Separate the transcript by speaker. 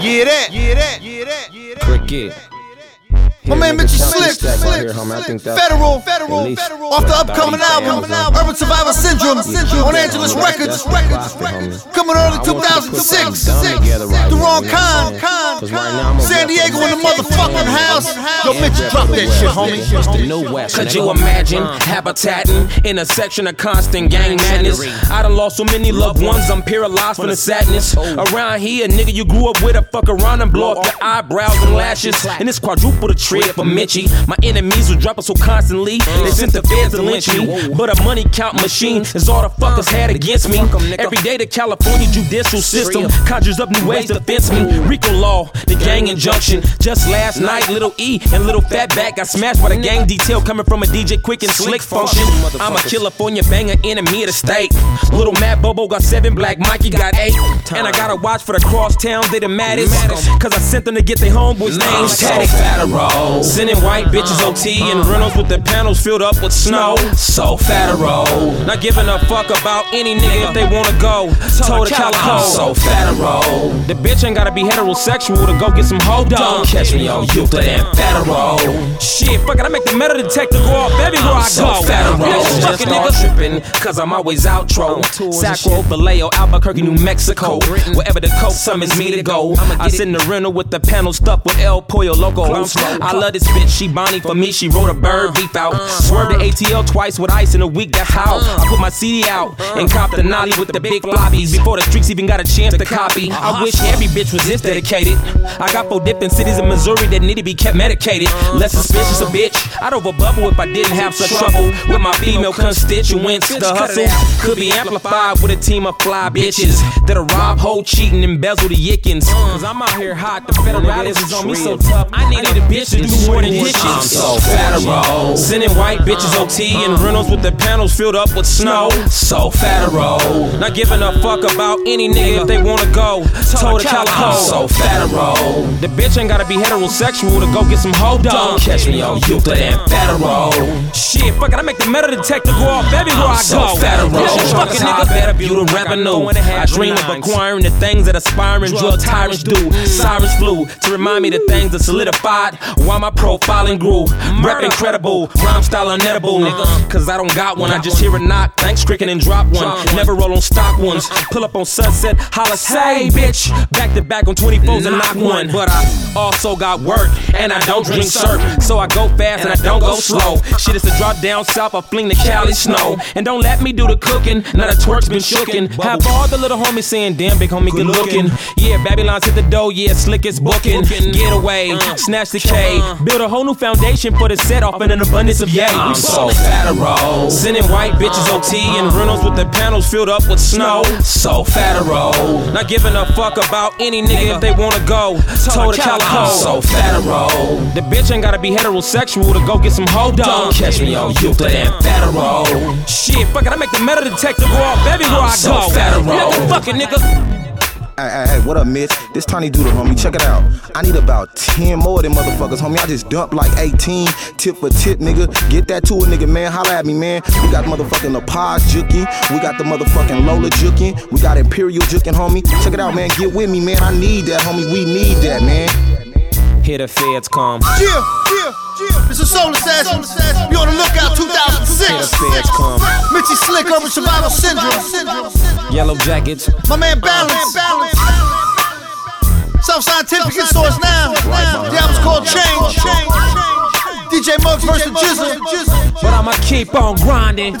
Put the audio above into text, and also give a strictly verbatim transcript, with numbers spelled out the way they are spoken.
Speaker 1: Yeah, that, yeah, that, yeah, that, yeah, that.
Speaker 2: Cricket.
Speaker 1: My man Mitchie Slick,
Speaker 2: Slick,
Speaker 1: Federal, Federal, off the upcoming album, Urban Survival Syndrome, on Angelus Records, coming early two thousand six. Duran Khan, San Diego in the motherfucking house. Yo, Mitchie, drop that shit, homie.
Speaker 2: Could you imagine habitating in a section of constant gang madness? I done lost so many loved ones, I'm paralyzed from the sadness. Around here, nigga, you grew up with a fuck around and blow up your eyebrows and lashes. And it's quadruple the trip for Mitchie. My enemies were dropping so constantly, they sent the feds to lynch me. But a money count machine is all the fuckers had against me. Every day the California judicial system conjures up new ways to fence me. RICO law, the gang injunction. Just last night, Little E and Little Fatback got smashed by the gang detail coming from a D J Quick and Slick function. I'm a California banger, enemy of the state. Little Matt Bobo got seven, Black Mikey got eight. And I gotta watch for the crosstowns, they the maddest. Cause I sent them to get their homeboys' names tatted. Federal. Sending white bitches O T and rentals with the panels filled up with snow. So Federal. Not giving a fuck about any nigga if they wanna go. Told the Calico. So Federal. The bitch ain't gotta be heterosexual to go get some hoe. Don't catch me on Youth and Federal. Shit, fuck it, I make the metal detector go off everywhere I go. So Federal. Just start tripping, cause I'm always outro. Sacro, Vallejo, Albuquerque, New Mexico. Wherever the coast summons me to go. I send the rental with the panel stuck with El Pollo logos. I love this bitch, she Bonnie for me, she wrote a bird beef out. Swerved the A T L twice with ice in a week, that's how I put my C D out and cop the Nolly with the big floppies before the streets even got a chance to copy. I wish every bitch was this dedicated. I got four different cities in Missouri that need to be kept medicated. Less suspicious a bitch, I'd overbubble if I didn't have such trouble with my female constituents. The hustle could be amplified with a team of fly bitches that'll rob, hold, cheat, and embezzle the yickins. Cause I'm out here hot, the federalism is on me so tough. I needed a bitch to do more than hitches. I'm so Federal. Sending white bitches O T and rentals with the panels filled up with snow. So Federal. Not giving a fuck about any nigga if they wanna go. Told the Calico. So Federal. The bitch ain't gotta be heterosexual to go get some hoe. Don't catch me on Youth and Federal. Shit, fuck it, I make the metal detector go off everywhere I go. So Federal. Fuck it, nigga, better view the revenue. I dream of acquiring the things that aspiring drug tyrants do. Sirens flew to remind me the things that solidified while my profiling grew. Rap incredible, rhyme style unedible, nigga. Cause I don't got one, I just hear a knock. Thanks, cricket and drop one. Never roll on stock ones. Pull up on Sunset, holla, say, bitch. Back to back on twenty-fours and knock one. But I also got work, and I don't drink syrup. So I go fast and I don't go slow. Shit is to drop down south, I fling the Cali snow. And don't let me do the cooking, now the twerk's been shookin'. Have all the little homies saying, damn, big homie, good looking. Yeah, Babylon's hit the dough, yeah, Slick is booking. Get away, snatch the K. Build a whole new foundation for the set off in an abundance of yay. I'm so Federal. Sending white bitches O T and rentals with the panels filled up with snow. So Federal. Not giving a fuck about any nigga if they wanna go. Told the Calico. So Federal. The bitch ain't gotta be heterosexual to go get some hoe. Don't catch me on Youth and Federal. Shit, fuck it, I make the metal detector go off everywhere I go. So Federal. Fucking nigga.
Speaker 3: Hey, hey, hey, what up, Mitch? This Tiny Doodle, homie. Check it out. I need about ten more of them motherfuckers, homie. I just dumped like eighteen, tip for tip, nigga. Get that to a nigga, man. Holla at me, man. We got motherfucking La Paz juking. We got the motherfucking Lola juking. We got Imperial juking, homie. Check it out, man. Get with me, man. I need that, homie. We need that, man.
Speaker 2: Here the feds come.
Speaker 1: Yeah, yeah, yeah. It's a Soul Assassin. Be on the lookout, two thousand six.
Speaker 2: Here the feds come.
Speaker 1: Mitchie Slick, Urban Survival Syndrome.
Speaker 2: Yellow Jackets.
Speaker 1: My man Balance. South Scientific Source now. The album's called Change. D J Muggs versus Jizzle.
Speaker 2: But I'ma keep on grinding.